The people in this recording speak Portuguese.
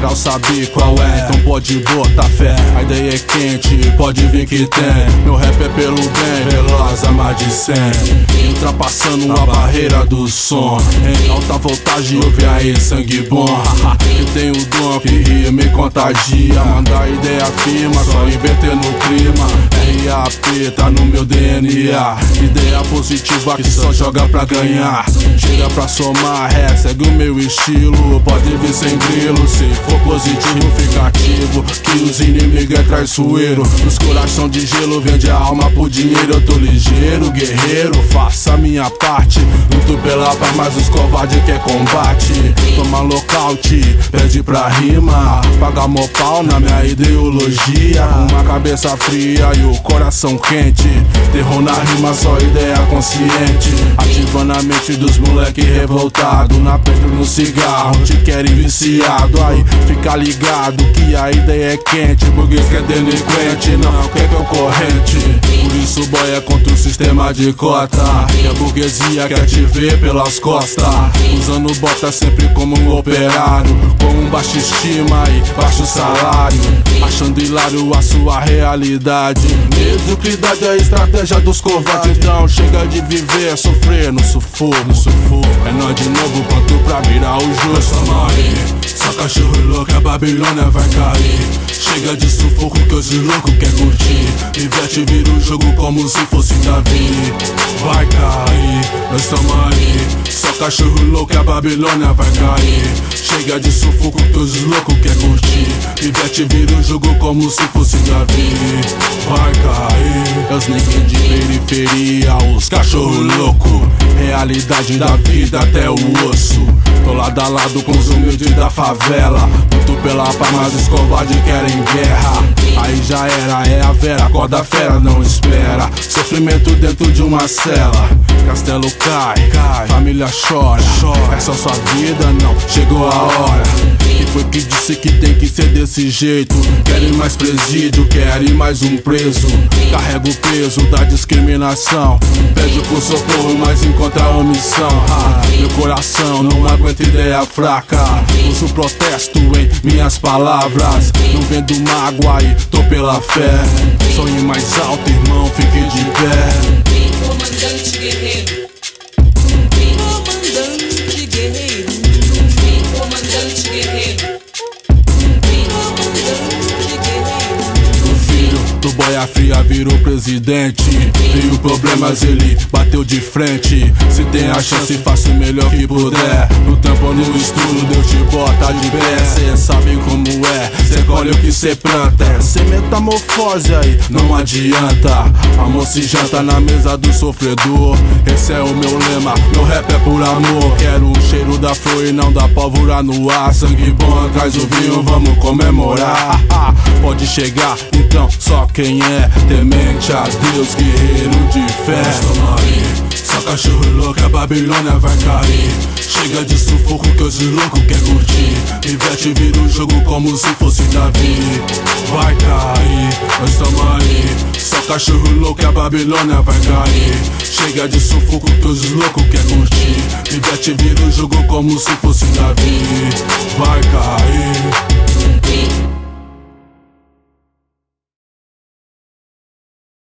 geral sabe qual é, então pode botar fé. A ideia é quente, pode vir que tem. Meu rap é pelo bem, veloz a mais de 100. Ultrapassando a barreira do som. Em alta voltagem, ouve aí sangue bom. Que tem o dom que rima e contagia. Mandar ideia firma, só inverter no clima. RAP tá no meu DNA. Ideia positiva que só joga pra ganhar. Chega pra somar, segue o meu estilo. Pode vir sem grilo, se for positivo fica ativo. Que os inimigos é traiçoeiro. Os coração de gelo vende a alma por dinheiro. Eu tô ligeiro, guerreiro, faça a minha parte. Luto pela paz, mas os covardes quer combate. Toma lockout, pede pra rima. Paga mó pau na minha ideologia. Uma cabeça fria e o coração quente. Terror na rima, só ideia consciente. Ativando a mente dos moleque revoltado. Na pedra no cigarro, te querem viciado. Aí fica ligado que a ideia é quente. Burguês que é delinquente, não quer concorrente. Por isso boy é contra o sistema de cota. E a burguesia quer te ver pelas costas. Usando bota sempre como um operário, com baixa estima e baixo salário. Achando hilário a sua realidade. Mediocridade é a estratégia dos covardes. Então chega de viver, sofrer no sufoco. É nós de novo, pronto pra virar o jogo. Só cachorro louco, a Babilônia vai cair. Chega de sufoco que os loucos quer curtir. Inverte, vira o jogo como se fosse Davi. Vai cair, nós tamo aí. Só cachorro louco, a Babilônia vai cair. Chega de sufoco que os loucos quer curtir. Inverte, vira o jogo como se fosse Davi. Vai cair, os ninguém de periferia, os cachorro louco. Realidade da vida até o osso. Tô lado a lado com os humildes da favela. Luto pela paz, mas os covardes querem guerra. Aí já era, é a vera, acorda fera, não espera. Sofrimento dentro de uma cela. Castelo cai, família chora. É só sua vida, não, chegou a hora. Quem foi que disse que tem que ser desse jeito? Querem mais presídio, querem mais um preso. Carrega o peso da discriminação. Pede por socorro, mas encontra omissão. Meu coração não aguenta ideia fraca. Uso protesto em minhas palavras. Não vendo mágoa e tô pela fé. Sonhe mais alto, irmão, fique de pé. Comandante guerreiro. Comandante guerreiro. Comandante guerreiro. Comandante guerreiro. O filho do boia fria virou presidente. Veio problemas, ele bateu de frente. Se tem a chance, faça o melhor que puder. No trampo ou no estudo, Deus te bota de pé. Cê sabe como é, cê colhe o que cê planta. É sem metamorfose aí, não adianta. Amor se janta na mesa do sofredor. Esse é o meu lema, meu rap é por amor. Quero o cheiro da flor e não da pólvora no ar. Sangue bom, traz o vinho, vamos comemorar. Pode chegar, então só quem é temente a Deus, guerreiro de fé. Só cachorro louco, a Babilônia vai cair. Chega de sufoco que os loucos quer curtir. Inverte, vira o jogo como se fosse Davi. Vai cair, nós tamo aí. Só cachorro louco, a Babilônia vai cair. Chega de sufoco que os loucos quer curtir. Inverte, vira o jogo como se fosse Davi. Vai cair.